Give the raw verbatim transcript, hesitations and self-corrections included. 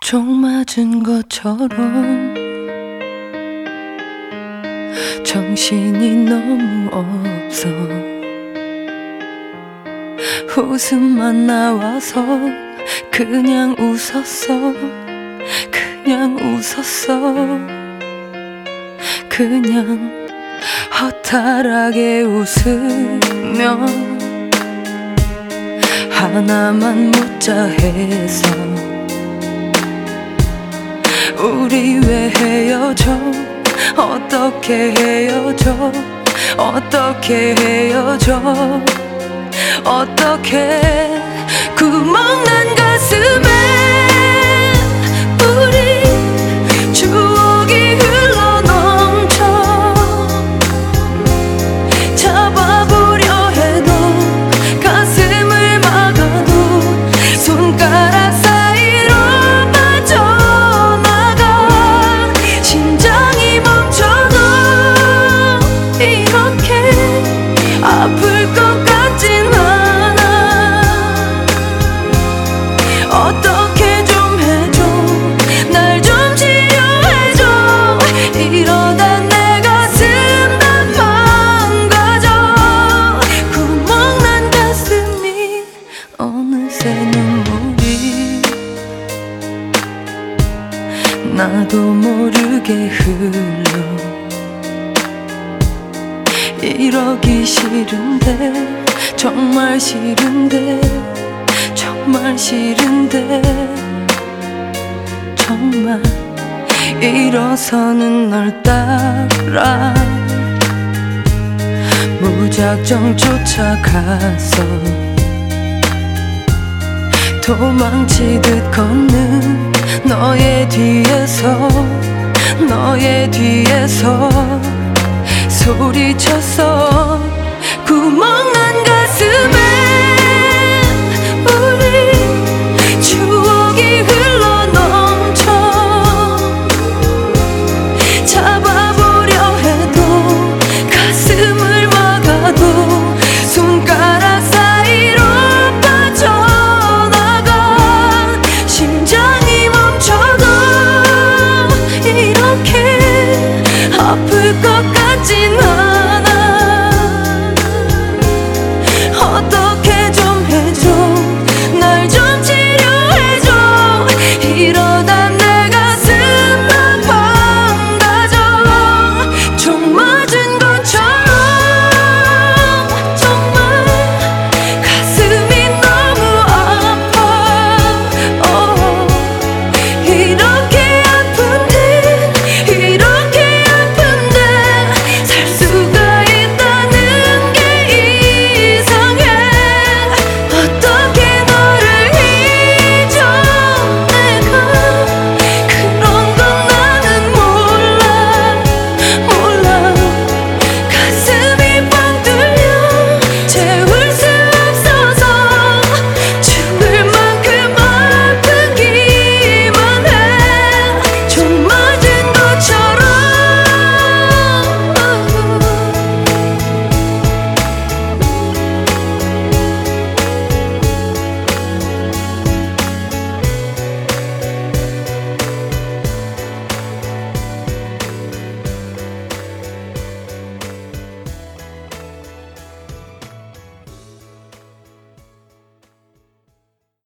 총 맞은 것처럼 정신이 너무 없어. 웃음만 나와서 그냥 웃었어. 그냥 웃었어. 그냥 허탈하게 웃으며 하나만 묻자 해서 우리 왜 헤어져? 어떻게 헤어져? 어떻게 헤어져? 어떻게 구멍난 가슴에 우리 추억이 흘러넘쳐 잡아보려 해도 가슴을 막아도 손가락 사이로 빠져나가 심장이 멈춰도 이렇게 아플 것 같진 않아. 어떻게 좀 해줘. 날 좀 치료해줘. 이러다 내 가슴 다 망가져. 구멍난 가슴이 어느새 눈물이 나도 모르게 흘러. 이러기 싫은데 정말 싫은데 정말 싫은데 정말 일어서는 널 따라 무작정 쫓아가서 도망치듯 걷는 너의 뒤에서 너의 뒤에서 소리쳤어. 구멍난